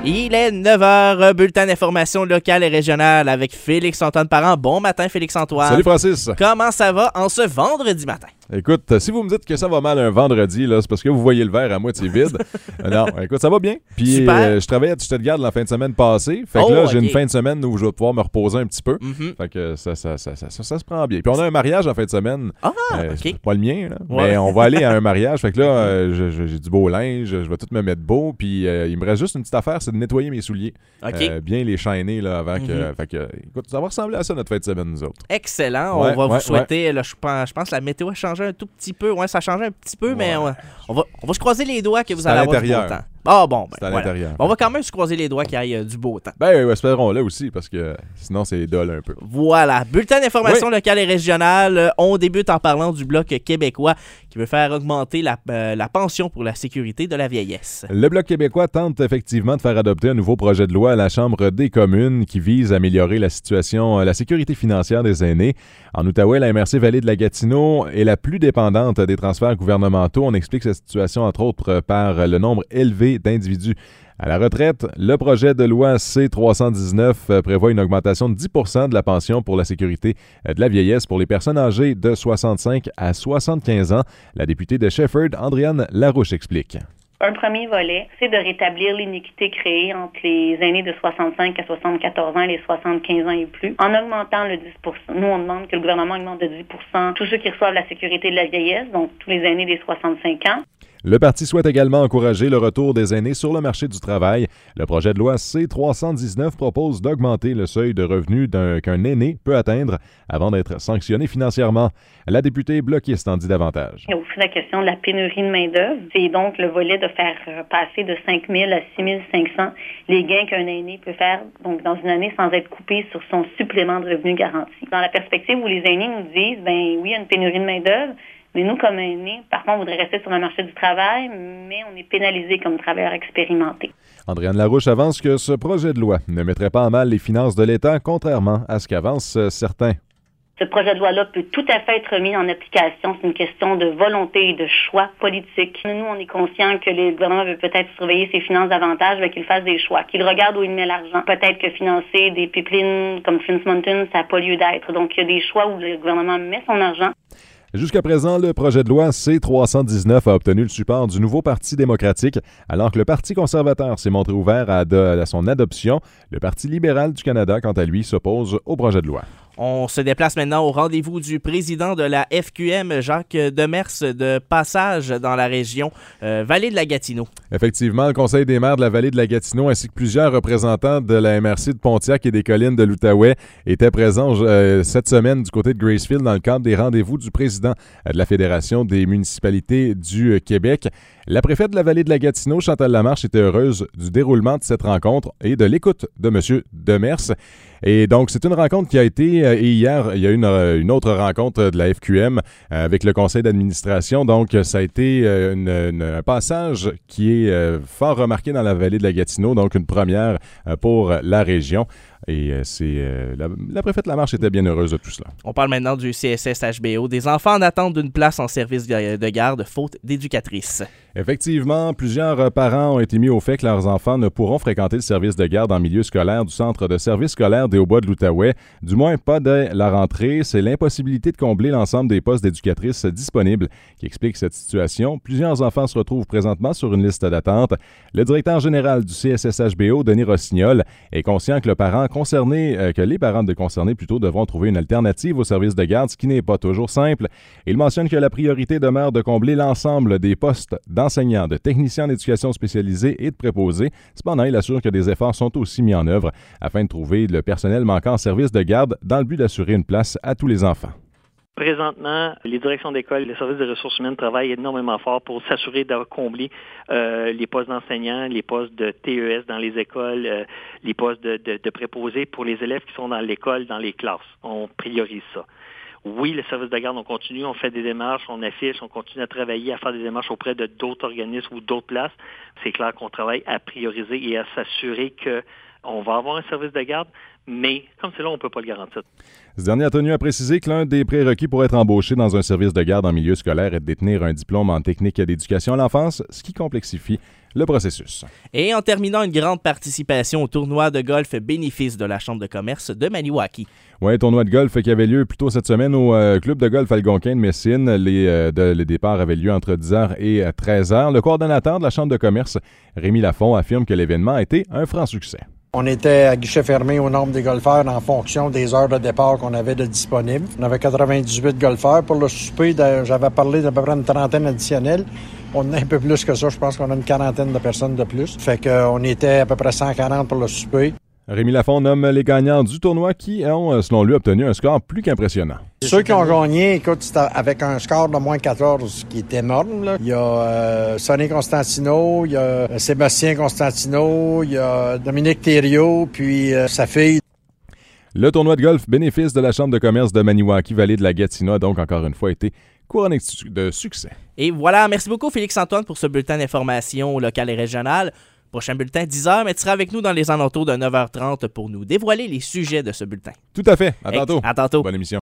Il est 9h, bulletin d'information locale et régionale avec Félix-Antoine Parent. Bon matin, Félix-Antoine. Salut Francis. Comment ça va en ce vendredi matin? Écoute, si vous me dites que ça va mal un vendredi, là, c'est parce que vous voyez le verre à moitié vide. Non, écoute, ça va bien. Puis je travaillais à Stuttgart la fin de semaine passée. Fait que là, j'ai une fin de semaine où je vais pouvoir me reposer un petit peu. Fait que ça se prend bien. Puis on a un mariage en fin de semaine. C'est pas le mien, là. Ouais. Mais on va aller à un mariage. Fait que là, j'ai du beau linge. Je vais tout me mettre beau. Puis il me reste juste une petite affaire, c'est de nettoyer mes souliers. Bien les chaîner là, avant que... Fait que, écoute, ça va ressembler à ça notre fin de semaine, nous autres. Excellent. On va vous souhaiter... Là, je pense que la météo a changé un tout petit peu. Ouais, ça a changé un petit peu, mais on va se croiser les doigts que vous allez avoir du beau temps. C'est à l'intérieur. On va quand même se croiser les doigts qu'il y ait du beau temps. Espérons-le aussi, parce que sinon, c'est dole un peu. Voilà. Bulletin d'information locale et régionale. On débute en parlant du Bloc québécois qui veut faire augmenter la pension pour la sécurité de la vieillesse. Le Bloc québécois tente effectivement de faire adopter un nouveau projet de loi à la Chambre des communes qui vise à améliorer la sécurité financière des aînés. En Outaouais, la MRC Vallée de la Gatineau est la plus dépendante des transferts gouvernementaux. On explique cette situation, entre autres, par le nombre élevé d'individus à la retraite. Le projet de loi C-319 prévoit une augmentation de 10 % de la pension pour la sécurité de la vieillesse pour les personnes âgées de 65 à 75 ans. La députée de Shefford, Andréane Larouche, explique. Un premier volet, c'est de rétablir l'iniquité créée entre les aînés de 65 à 74 ans et les 75 ans et plus, en augmentant le 10 %. Nous, on demande que le gouvernement augmente de 10 % tous ceux qui reçoivent la sécurité de la vieillesse, donc tous les aînés des 65 ans. Le parti souhaite également encourager le retour des aînés sur le marché du travail. Le projet de loi C-319 propose d'augmenter le seuil de revenu qu'un aîné peut atteindre avant d'être sanctionné financièrement. La députée bloquiste en dit davantage. Il y a aussi la question de la pénurie de main-d'œuvre. C'est donc le volet de faire passer de 5 000 à 6 500 les gains qu'un aîné peut faire donc dans une année sans être coupé sur son supplément de revenu garanti. Dans la perspective où les aînés nous disent, oui, il y a une pénurie de main-d'œuvre, mais nous, comme aînés, par contre, on voudrait rester sur le marché du travail, mais on est pénalisés comme travailleurs expérimentés. Andréane Larouche avance que ce projet de loi ne mettrait pas en mal les finances de l'État, contrairement à ce qu'avancent certains. Ce projet de loi-là peut tout à fait être mis en application. C'est une question de volonté et de choix politique. Nous, on est conscients que le gouvernement veut peut-être surveiller ses finances davantage, mais qu'il fasse des choix, qu'il regarde où il met l'argent. Peut-être que financer des pipelines comme Trans Mountain, ça n'a pas lieu d'être. Donc, il y a des choix où le gouvernement met son argent. Jusqu'à présent, le projet de loi C-319 a obtenu le support du nouveau Parti démocratique, alors que le Parti conservateur s'est montré ouvert à son adoption. Le Parti libéral du Canada, quant à lui, s'oppose au projet de loi. On se déplace maintenant au rendez-vous du président de la FQM, Jacques Demers, de passage dans la région Vallée de la Gatineau. Effectivement, le Conseil des maires de la Vallée de la Gatineau ainsi que plusieurs représentants de la MRC de Pontiac et des collines de l'Outaouais étaient présents cette semaine du côté de Gracefield dans le cadre des rendez-vous du président de la Fédération des municipalités du Québec. La préfète de la Vallée de la Gatineau, Chantal Lamarche, était heureuse du déroulement de cette rencontre et de l'écoute de M. Demers. Et donc, c'est une rencontre qui a été, et hier, il y a eu une autre rencontre de la FQM avec le conseil d'administration. Donc, ça a été un passage qui est fort remarqué dans la Vallée de la Gatineau, donc une première pour la région. Et la préfète Lamarche était bien heureuse de tout cela. On parle maintenant du CSS-HBO, des enfants en attente d'une place en service de garde, faute d'éducatrice. Effectivement, plusieurs parents ont été mis au fait que leurs enfants ne pourront fréquenter le service de garde en milieu scolaire du centre de service scolaire des Hauts-Bois de l'Outaouais, du moins pas dès la rentrée. C'est l'impossibilité de combler l'ensemble des postes d'éducatrices disponibles qui explique cette situation. Plusieurs enfants se retrouvent présentement sur une liste d'attente. Le directeur général du CSS-HBO, Denis Rossignol, est conscient que les parents concernés devront trouver une alternative au service de garde, ce qui n'est pas toujours simple. Il mentionne que la priorité demeure de combler l'ensemble des postes d'enseignants, de techniciens en éducation spécialisée et de préposés. Cependant, il assure que des efforts sont aussi mis en œuvre afin de trouver le personnel manquant en service de garde dans le but d'assurer une place à tous les enfants. Présentement, les directions d'école et les services de ressources humaines travaillent énormément fort pour s'assurer de combler les postes d'enseignants, les postes de TES dans les écoles, les postes de préposés pour les élèves qui sont dans l'école, dans les classes. On priorise ça. Oui, le service de garde, on continue, on fait des démarches, on affiche, on continue à travailler, à faire des démarches auprès de d'autres organismes ou d'autres places. C'est clair qu'on travaille à prioriser et à s'assurer qu'on va avoir un service de garde, mais comme c'est là, on ne peut pas le garantir. Ce dernier a tenu à préciser que l'un des prérequis pour être embauché dans un service de garde en milieu scolaire est de détenir un diplôme en technique d'éducation à l'enfance, ce qui complexifie le processus. Et en terminant, une grande participation au tournoi de golf bénéfice de la Chambre de commerce de Maniwaki. Oui, un tournoi de golf qui avait lieu plus tôt cette semaine au club de golf Algonquin de Messine. Les départs avaient lieu entre 10h et 13h. Le coordonnateur de la Chambre de commerce, Rémi Lafont, affirme que l'événement a été un franc succès. On était à guichet fermé au nombre des golfeurs en fonction des heures de départ qu'on avait de disponibles. On avait 98 golfeurs. Pour le souper, j'avais parlé d'à peu près une trentaine additionnelle. On a un peu plus que ça. Je pense qu'on a une quarantaine de personnes de plus. Fait qu'on était à peu près 140 pour le souper. Rémi Lafont nomme les gagnants du tournoi qui ont, selon lui, obtenu un score plus qu'impressionnant. Ceux qui ont gagné, écoute, c'était avec un score de moins 14, qui est énorme, là. Il y a Sonny Constantino, il y a Sébastien Constantino, il y a Dominique Thériault, puis sa fille. Le tournoi de golf bénéfice de la Chambre de commerce de Maniwaki-Vallée de la Gatineau a donc encore une fois été couronné de succès. Et voilà, merci beaucoup Félix-Antoine pour ce bulletin d'information locale et régionale. Prochain bulletin 10h, mais tu seras avec nous dans les alentours de 9h30 pour nous dévoiler les sujets de ce bulletin. Tout à fait. À tantôt. À tantôt. Bonne émission.